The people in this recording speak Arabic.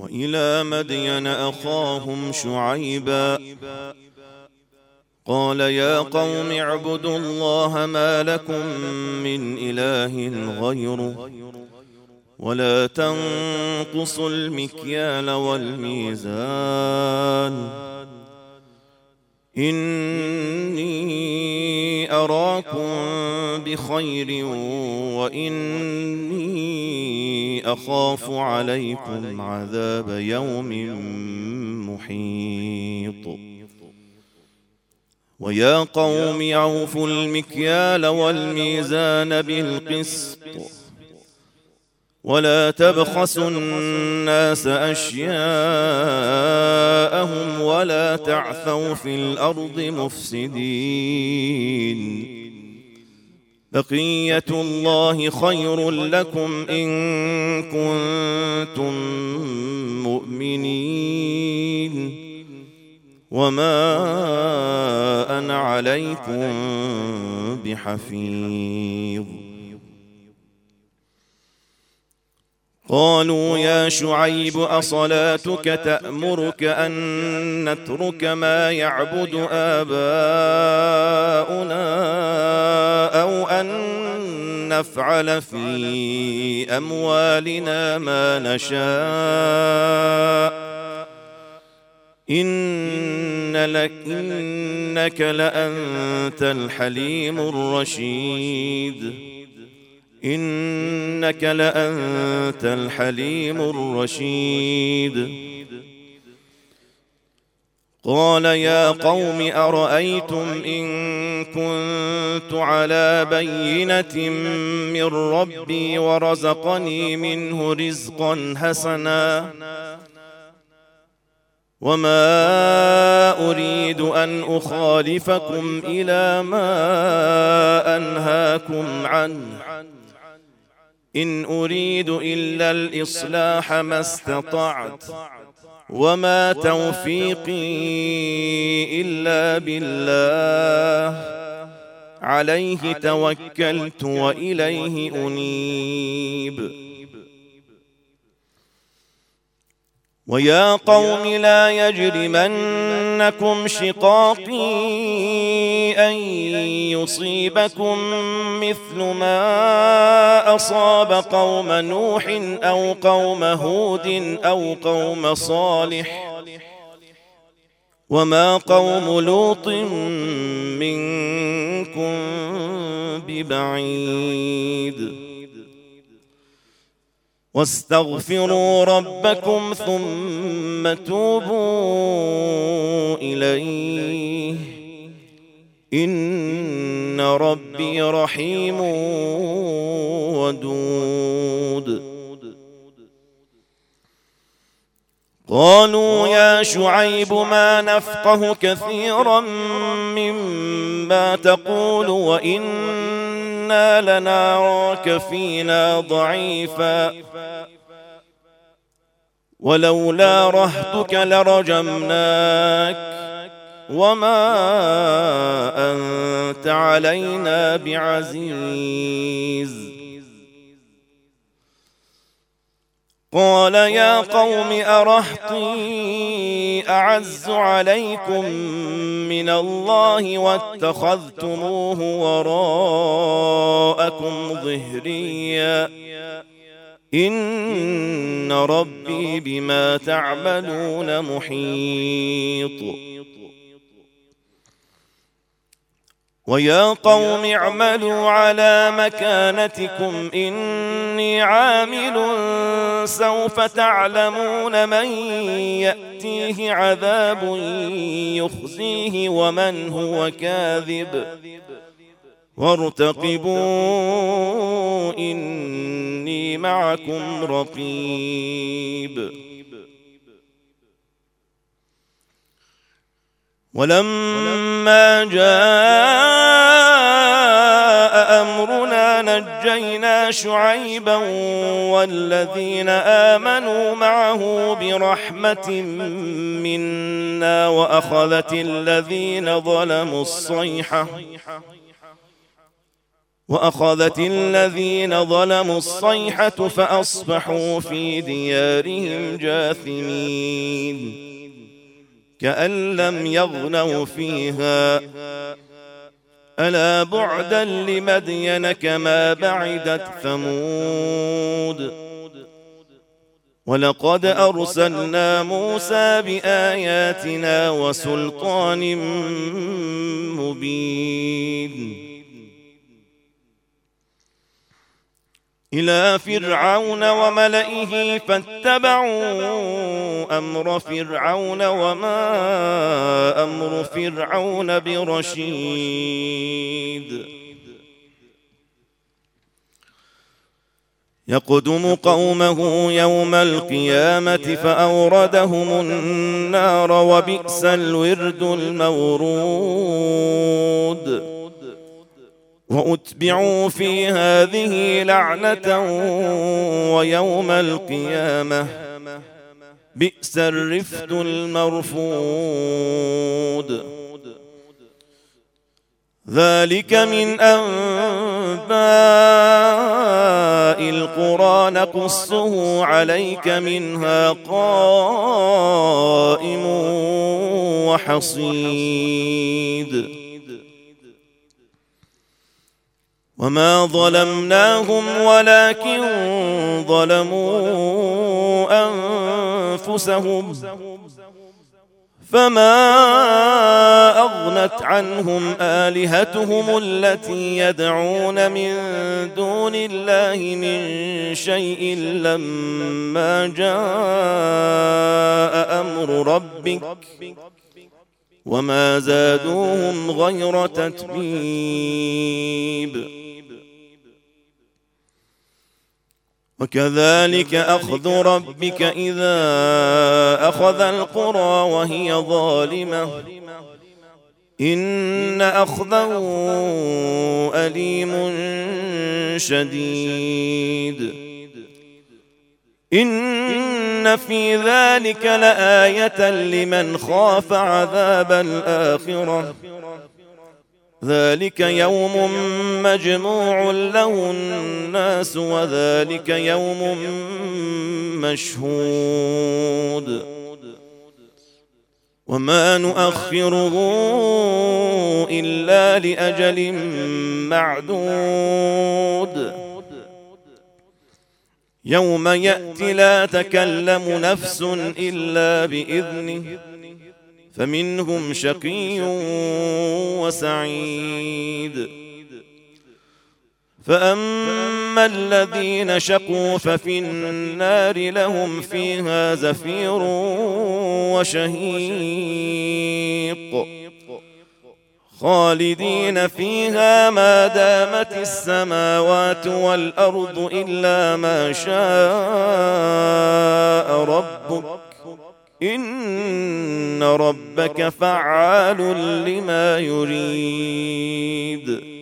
وإلى مدين أخاهم شعيبا قال يا قوم اعبدوا الله ما لكم من إله غيره ولا تنقصوا المكيال والميزان إني أراكم بخير وإني أخاف عليكم عذاب يوم محيط ويا قوم أوفوا المكيال والميزان بالقسط ولا تبخسوا الناس أشياءهم ولا تعثوا في الأرض مفسدين بقية الله خير لكم إن كنتم مؤمنين وما أنا عليكم بحفيظ قالوا يا شعيب أصلاتك تأمرك أن نترك ما يعبد آباؤنا أو أن نفعل في أموالنا ما نشاء إنك لأنت الحليم الرشيد إنك لأنت الحليم الرشيد قال يا قوم أرأيتم إن كنت على بينة من ربي ورزقني منه رزقا حسنا وما أريد أن أخالفكم إلى ما أنهاكم عنه إن أريد إلا الإصلاح ما استطعت وما توفيقي إلا بالله عليه توكلت وإليه أنيب ويا قوم لا يجرمنكم شقاقي أن يصيبكم مثل ما أصاب قوم نوح أو قوم هود أو قوم صالح وما قوم لوط منكم ببعيد واستغفروا ربكم ثم توبوا إليه إن ربي رحيم ودود قالوا يا شعيب ما نفقه كثيرا مما تقول وإنا لنراك فينا ضعيفا ولولا رهطك لرجمناك وما أنت علينا بعزيز قال يا قوم أرهطي أعز عليكم من الله واتخذتموه وراءكم ظهريا إن ربي بما تعملون محيط ويا قوم اعملوا على مكانتكم إني عامل سوف تعلمون من يأتيه عذاب يخزيه ومن هو كاذب وارتقبوا إني معكم رقيب ولما جاء أمرنا نجينا شعيبا والذين آمنوا معه برحمة منا وأخذت الذين ظلموا الصيحة وأخذت الذين ظلموا الصيحة فأصبحوا في ديارهم جاثمين كأن لم يغنوا فيها ألا بعدا لمدين كما بعدت ثمود ولقد أرسلنا موسى بآياتنا وسلطان مبين إلى فرعون وملئه فاتبعوا أمر فرعون وما أمر فرعون برشيد يقدم قومه يوم القيامة فأوردهم النار وبئس الورد المورود وأتبعوا في هذه لعنة ويوم القيامة بئس الرفد المرفود ذلك من أنباء القرى نقصه عليك منها قائم وحصيد وما ظلمناهم ولكن ظلموا أنفسهم فما أغنت عنهم آلهتهم التي يدعون من دون الله من شيء لما جاء أمر ربك وما زادوهم غير تتبيب وكذلك أخذ ربك إذا أخذ القرى وهي ظالمة إن أخذه أليم شديد إن في ذلك لآية لمن خاف عذاب الآخرة ذلك يوم مجموع له الناس وذلك يوم مشهود وما نؤخره إلا لأجل معدود يوم يأتي لا تكلم نفس إلا بإذنه فمنهم شقي وسعيد فأما الذين شقوا ففي النار لهم فيها زفير وشهيق خالدين فيها ما دامت السماوات والأرض إلا ما شاء ربك إن ربك فعال لما يريد